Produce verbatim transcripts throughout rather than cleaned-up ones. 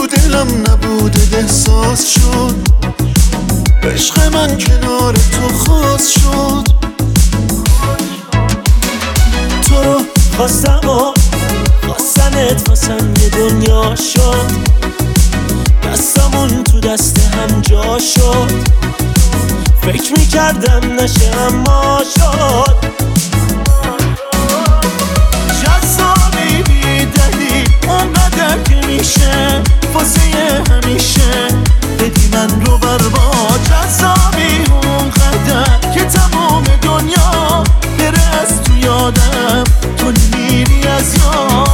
دلم نبوده احساس شد، عشق من کنار تو خاص شد. تو رو خواستم و خواستنت واسم یه دنیا شد، دستمون تو دست هم جا شد، فکر میکردم نشه اما شد. جذابی بیدلی اونقدر که میشه واسه همیشه بدی من رو بربا. جذابی اونقدر که تمام دنیا بره از تو یادم، تو نمیری از یاد.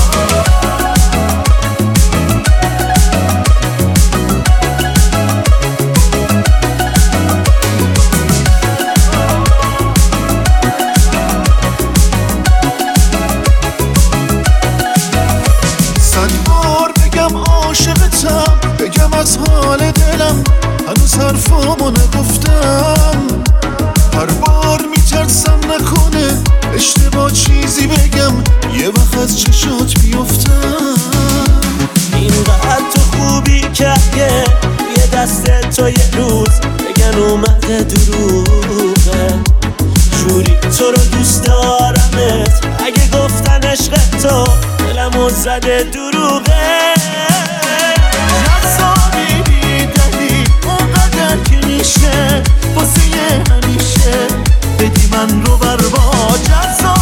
عاشقتم بگم از حال دلم، هنوز حرفامو نگفتم. هر بار میترسم نکنه اشتباه چیزی بگم، یه وقت از چشات بیفتم. اینقدر تو خوبی که یه دست تو یه روز بگن اومده دروغه، جوری تو رو دوست دارمت اگه گفتن عشق تو دلمو زده دروغه. جذابی بیدلی اونقدر که میشه واسه همیشه بدی من رو بربا. جذاب